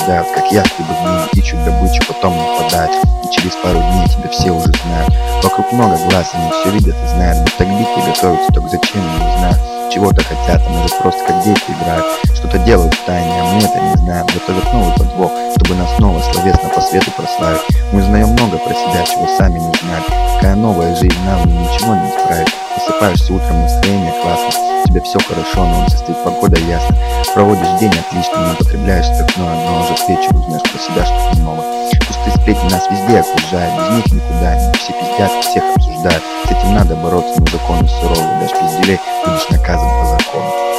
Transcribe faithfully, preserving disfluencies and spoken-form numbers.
осуждают, как ястребы змеи, ищут добычу, потом нападают. И через пару дней тебя все уже знают. Вокруг много глаз, они все видят и знают, будто к битве готовятся, только зачем, я не знаю. Чего-то хотят, а может просто как дети играют. Что-то делают в тайне, а мы это не знаем. Готовят новый подвох, чтобы нас снова словесно по свету прославить. Мы знаем много про себя, чего сами не знали. Какая новая жизнь, нам ничего не исправить. Просыпаешься утром, настроение классно, тебе все хорошо, но состоит погода ясно. Проводишь день отлично, не употребляешь спиртное, но уже к вечеру узнаешь про себя что-то новое. Пустые сплетни нас везде окружают, без них никуда, не все пиздят, всех обсуждают. С этим надо бороться, но законы суровые, дашь пизделей, будешь наказан по закону.